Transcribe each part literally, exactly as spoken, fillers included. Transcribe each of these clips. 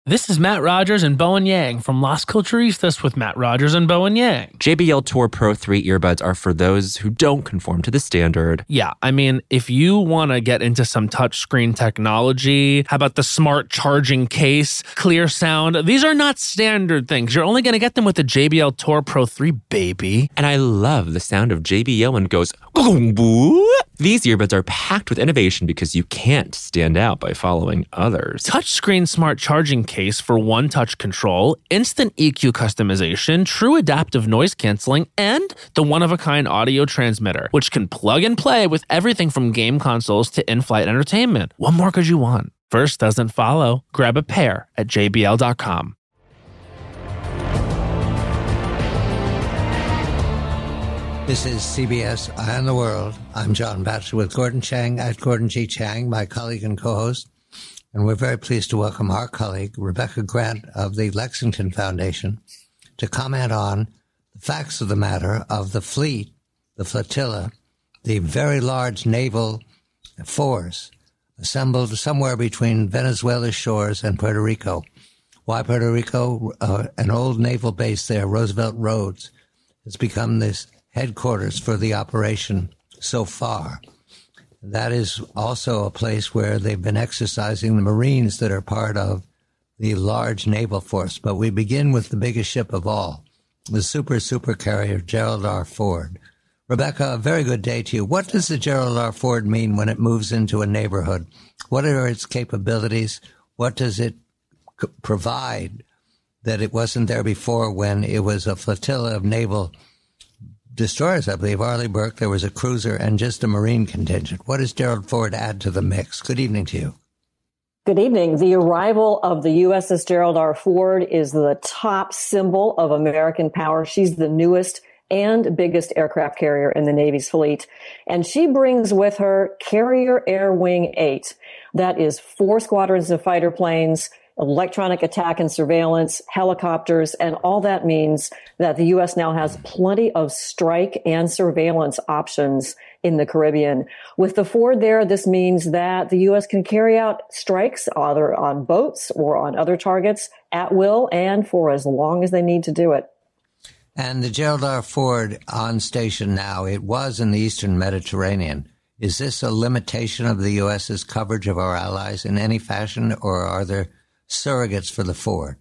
This is Matt Rogers and Bowen Yang from Las Culturistas with Matt Rogers and Bowen Yang. J B L Tour Pro three earbuds are for those who don't conform to the standard. Yeah, I mean, if you want to get into some touchscreen technology, how about the smart charging case, clear sound? These are not standard things. You're only going to get them with the J B L Tour Pro three, baby. And I love the sound of J B L when it goes, boom. These earbuds are packed with innovation because you can't stand out by following others. Touchscreen smart charging case for one-touch control, instant E Q customization, true adaptive noise canceling, and the one-of-a-kind audio transmitter, which can plug and play with everything from game consoles to in-flight entertainment. What more could you want? First doesn't follow. Grab a pair at J B L dot com. This is C B S Eye on the World. I'm John Batchelor with Gordon Chang at Gordon G. Chang, my colleague and co-host. And we're very pleased to welcome our colleague, Rebecca Grant of the Lexington Foundation, to comment on the facts of the matter of the fleet, the flotilla, the very large naval force assembled somewhere between Venezuela's shores and Puerto Rico. Why Puerto Rico? Uh, an old naval base there, Roosevelt Roads, has become this headquarters for the operation so far. That is also a place where they've been exercising the Marines that are part of the large naval force. But we begin with the biggest ship of all, the super supercarrier Gerald R. Ford. Rebecca, a very good day to you. What does the Gerald R. Ford mean when it moves into a neighborhood? What are its capabilities? What does it c- provide that it wasn't there before when it was a flotilla of naval destroyers, I believe, Arleigh Burke, there was a cruiser and just a Marine contingent. What does Gerald Ford add to the mix? Good evening to you. Good evening. The arrival of the U S S Gerald R. Ford is the top symbol of American power. She's the newest and biggest aircraft carrier in the Navy's fleet. And she brings with her Carrier Air Wing eight. That is four squadrons of fighter planes, electronic attack and surveillance, helicopters, and all that means that the U S now has plenty of strike and surveillance options in the Caribbean. With the Ford there, this means that the U S can carry out strikes either on boats or on other targets at will and for as long as they need to do it. And the Gerald R. Ford on station now, it was in the Eastern Mediterranean. Is this a limitation of the U S's coverage of our allies in any fashion, or are there surrogates for the Ford?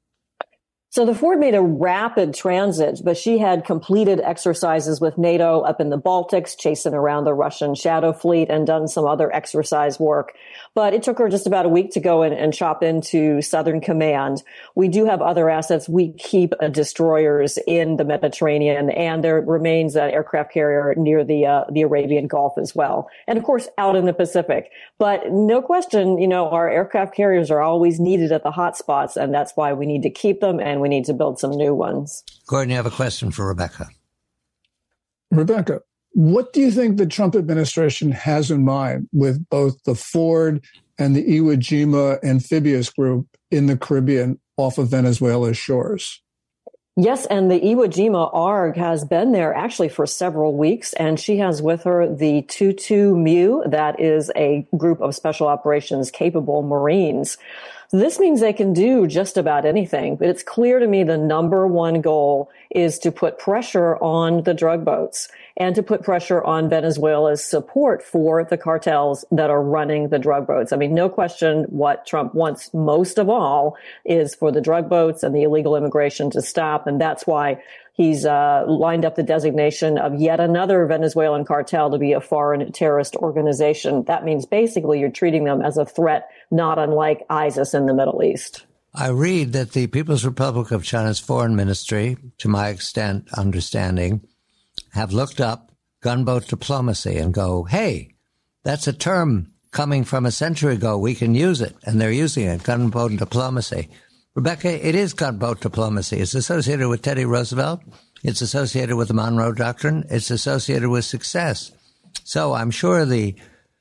So the Ford made a rapid transit, but she had completed exercises with NATO up in the Baltics, chasing around the Russian shadow fleet and done some other exercise work. But it took her just about a week to go in and chop into Southern Command. We do have other assets. We keep uh, destroyers in the Mediterranean, and there remains an aircraft carrier near the uh, the Arabian Gulf as well. And of course, out in the Pacific. But no question, you know, our aircraft carriers are always needed at the hot spots, and that's why we need to keep them and we need to build some new ones. Gordon, you have a question for Rebecca. Rebecca, what do you think the Trump administration has in mind with both the Ford and the Iwo Jima amphibious group in the Caribbean off of Venezuela's shores? Yes, and the Iwo Jima A R G has been there actually for several weeks, and she has with her the Tutu Mu, that is a group of special operations capable Marines. This means they can do just about anything, but it's clear to me the number one goal is to put pressure on the drug boats and to put pressure on Venezuela's support for the cartels that are running the drug boats. I mean, no question what Trump wants most of all is for the drug boats and the illegal immigration to stop, and that's why he's uh, lined up the designation of yet another Venezuelan cartel to be a foreign terrorist organization. That means basically you're treating them as a threat, not unlike ISIS in the Middle East. I read that the People's Republic of China's foreign ministry, to my extent understanding, have looked up gunboat diplomacy and go, hey, that's a term coming from a century ago. We can use it. And they're using it, gunboat diplomacy. Rebecca, it is gunboat diplomacy. It's associated with Teddy Roosevelt. It's associated with the Monroe Doctrine. It's associated with success. So I'm sure the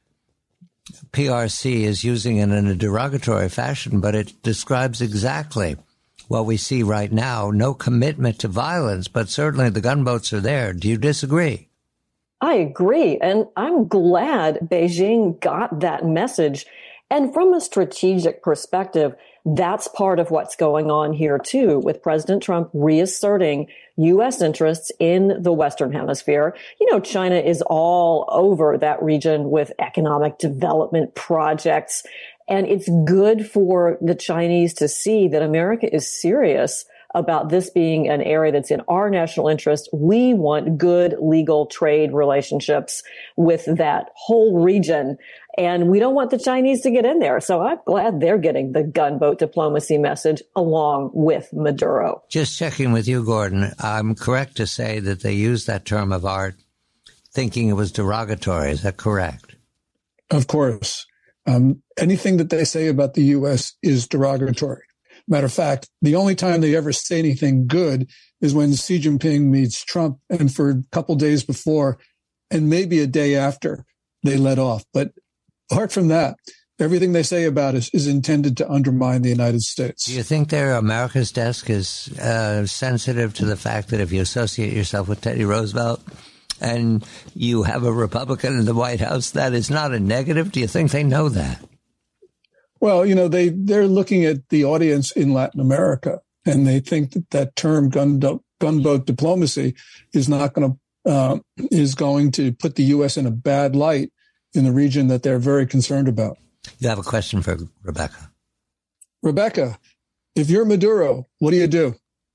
P R C is using it in a derogatory fashion, but it describes exactly what we see right now. No commitment to violence, but certainly the gunboats are there. Do you disagree? I agree. And I'm glad Beijing got that message. And from a strategic perspective, That's part of what's going on here, too, with President Trump reasserting U S interests in the Western Hemisphere. You know, China is all over that region with economic development projects. And it's good for the Chinese to see that America is serious about this being an area that's in our national interest. We want good legal trade relationships with that whole region. And we don't want the Chinese to get in there. So I'm glad they're getting the gunboat diplomacy message along with Maduro. Just checking with you, Gordon. I'm correct to say that they used that term of art thinking it was derogatory. Is that correct? Of course. Um, anything that they say about the U S is derogatory. Matter of fact, the only time they ever say anything good is when Xi Jinping meets Trump, and for a couple days before and maybe a day after they let off. But apart from that, everything they say about us is intended to undermine the United States. Do you think their America's desk is uh, sensitive to the fact that if you associate yourself with Teddy Roosevelt and you have a Republican in the White House, that is not a negative? Do you think they know that? Well, you know, they, they're looking at the audience in Latin America, and they think that that term gun, gunboat diplomacy is not going to, uh, is going to put the U S in a bad light in the region that they're very concerned about. You have a question for Rebecca. Rebecca, if you're Maduro, what do you do?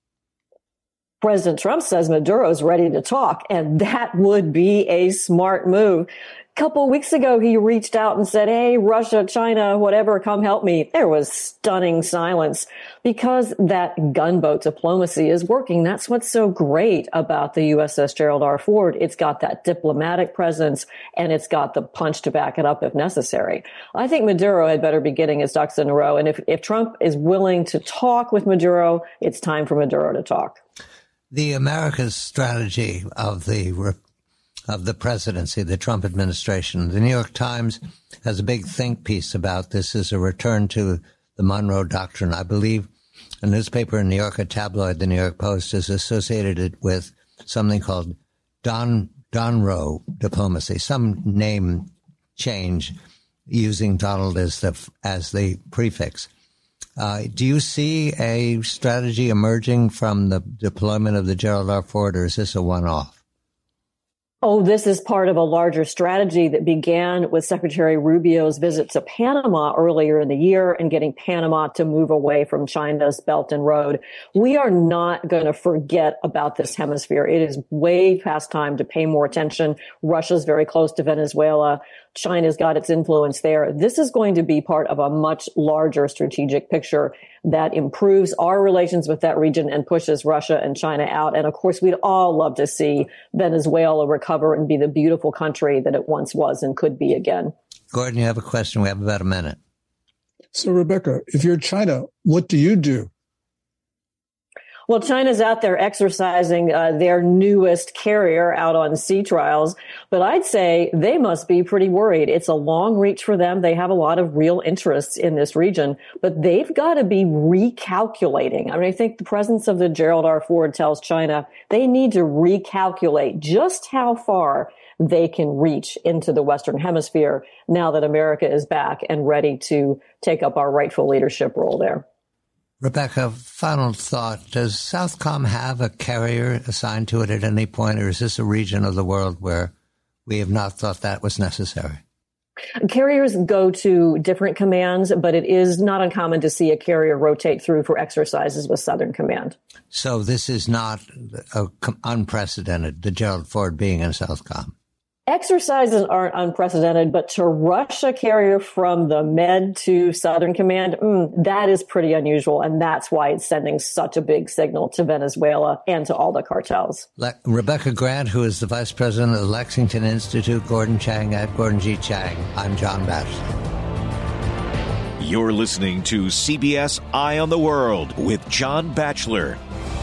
President Trump says Maduro's ready to talk, and that would be a smart move. A couple of weeks ago, he reached out and said, hey, Russia, China, whatever, come help me. There was stunning silence because that gunboat diplomacy is working. That's what's so great about the U S S Gerald R. Ford. It's got that diplomatic presence, and it's got the punch to back it up if necessary. I think Maduro had better be getting his ducks in a row. And if, if Trump is willing to talk with Maduro, it's time for Maduro to talk. The America's strategy of the of the presidency, the Trump administration, the New York Times has a big think piece about this as a return to the Monroe Doctrine. I believe a newspaper in New York, a tabloid, the New York Post, has associated it with something called Don Donroe diplomacy, some name change using Donald as the as the prefix. Uh, do you see a strategy emerging from the deployment of the Gerald R. Ford, or is this a one-off? Oh, this is part of a larger strategy that began with Secretary Rubio's visit to Panama earlier in the year and getting Panama to move away from China's Belt and Road. We are not going to forget about this hemisphere. It is way past time to pay more attention. Russia's very close to Venezuela. China's got its influence there. This is going to be part of a much larger strategic picture that improves our relations with that region and pushes Russia and China out. And of course, we'd all love to see Venezuela recover and be the beautiful country that it once was and could be again. Gordon, you have a question. We have about a minute. So, Rebecca, if you're China, what do you do? Well, China's out there exercising uh, their newest carrier out on sea trials, but I'd say they must be pretty worried. It's a long reach for them. They have a lot of real interests in this region, but they've got to be recalculating. I mean, I think the presence of the Gerald R. Ford tells China they need to recalculate just how far they can reach into the Western Hemisphere now that America is back and ready to take up our rightful leadership role there. Rebecca, final thought. Does Southcom have a carrier assigned to it at any point, or is this a region of the world where we have not thought that was necessary? Carriers go to different commands, but it is not uncommon to see a carrier rotate through for exercises with Southern Command. So this is not a, unprecedented, the Gerald Ford being in Southcom? Exercises aren't unprecedented, but to rush a carrier from the Med to Southern Command, mm, that is pretty unusual. And that's why it's sending such a big signal to Venezuela and to all the cartels. Le- Rebecca Grant, who is the vice president of the Lexington Institute, Gordon Chang at Gordon G. Chang. I'm John Batchelor. You're listening to C B S Eye on the World with John Batchelor.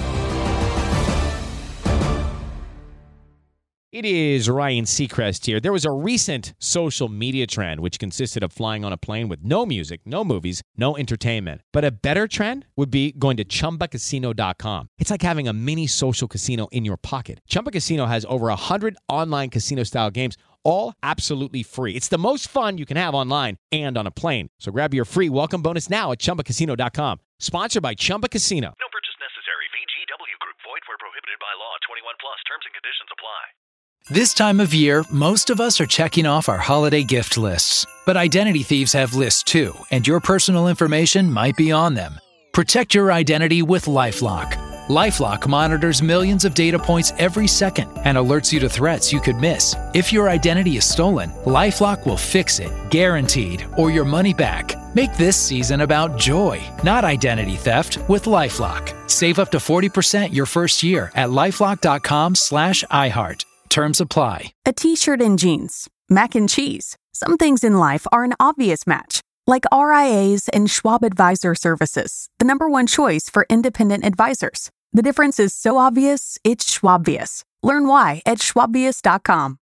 It is Ryan Seacrest here. There was a recent social media trend which consisted of flying on a plane with no music, no movies, no entertainment. But a better trend would be going to Chumba Casino dot com. It's like having a mini social casino in your pocket. Chumba Casino has over one hundred online casino-style games, all absolutely free. It's the most fun you can have online and on a plane. So grab your free welcome bonus now at Chumba Casino dot com. Sponsored by Chumba Casino. No purchase necessary. V G W Group. Void where prohibited by law. twenty-one plus. Terms and conditions apply. This time of year, most of us are checking off our holiday gift lists. But identity thieves have lists too, and your personal information might be on them. Protect your identity with LifeLock. LifeLock monitors millions of data points every second and alerts you to threats you could miss. If your identity is stolen, LifeLock will fix it, guaranteed, or your money back. Make this season about joy, not identity theft, with LifeLock. Save up to forty percent your first year at LifeLock.com slash iHeart. Terms apply. A t-shirt and jeans, mac and cheese. Some things in life are an obvious match, like R I As and Schwab Advisor Services, the number one choice for independent advisors. The difference is so obvious, it's Schwabvious. Learn why at Schwabvious dot com.